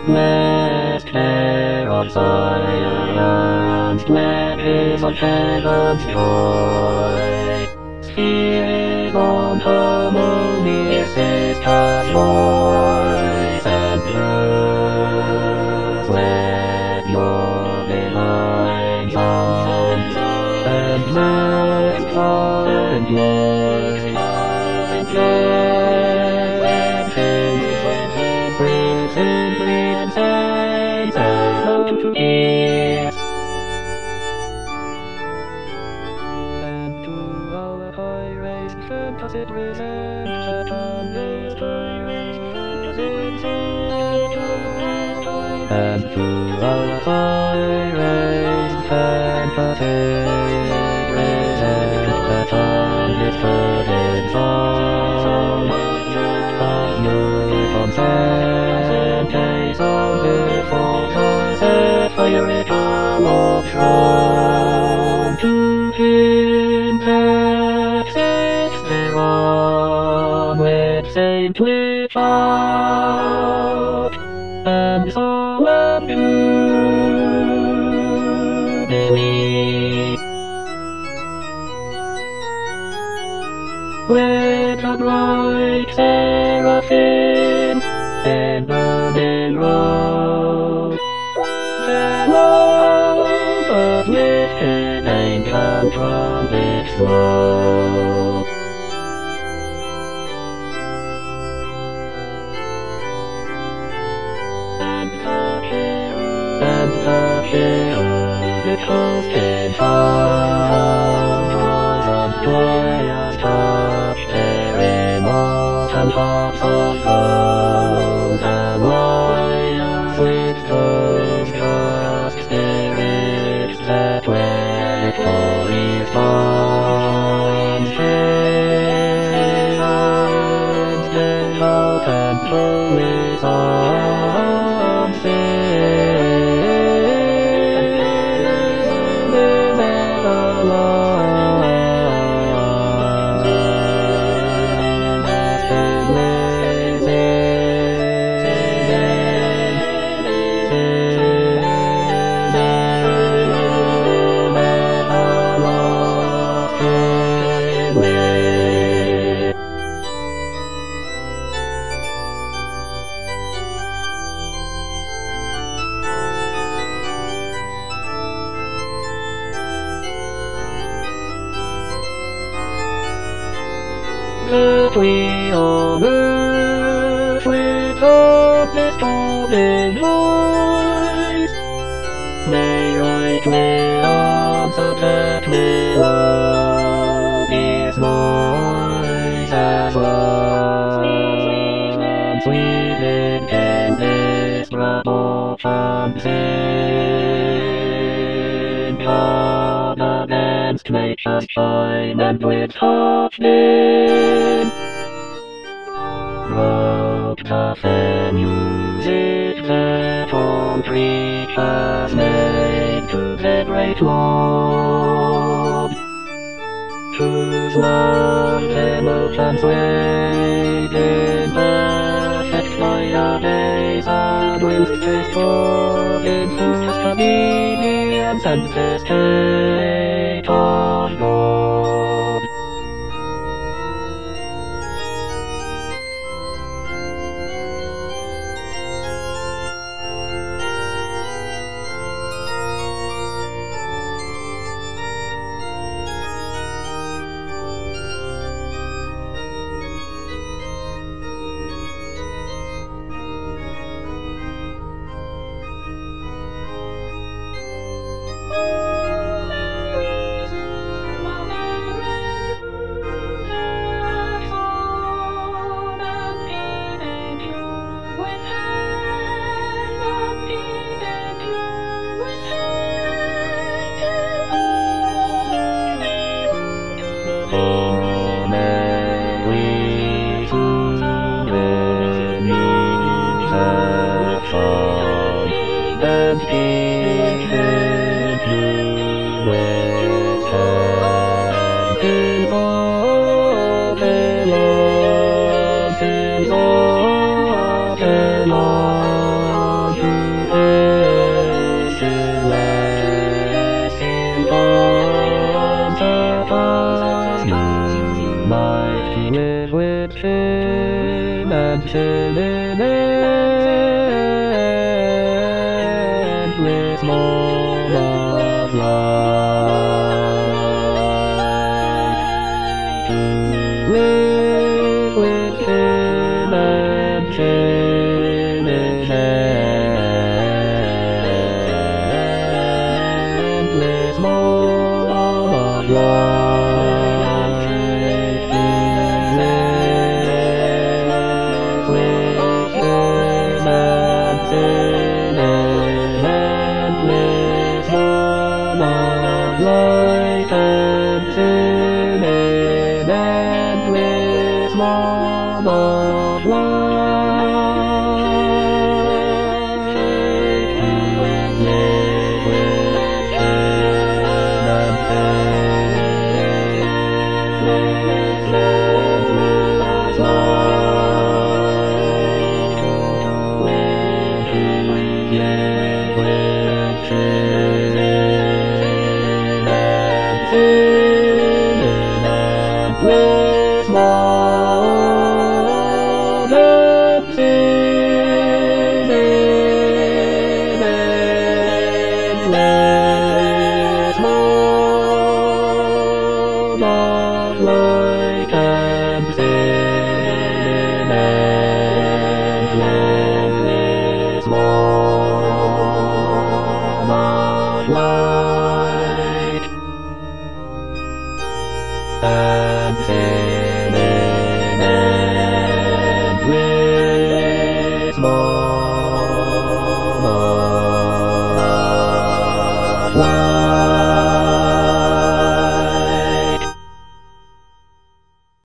Let care of silence, let his on heaven's joy. Spirit on harmonious sister's voice and blues. Let your divine sounds and let and yours and breathe simply and sense and hope to ease. And to our high race, does it resent that unused high race, does it resent and to our high race, fantastic resent that undisturbed song of your consent, days of before sunset, fire eternal throne to him that sits thereon with saintly shout and solemn jubilee. With a bright seraphim in burning robe, their love of lifted ancient trumpets blow. And the cherubim hosted sound was of joyous touch, their immortal harps of gold and wine, sweet tones just spirits that wait for his dawn. Shades, they shout and truly some that we on earth with up this golden voice may rightly answer that melodious voice as one sweet indescribable transcend God against nature's shine and with touch then wrote the music that all creatures made to the great Lord, whose love them all translate in perfect fire days and winds taste for in whose convenience and the state of God. 吃的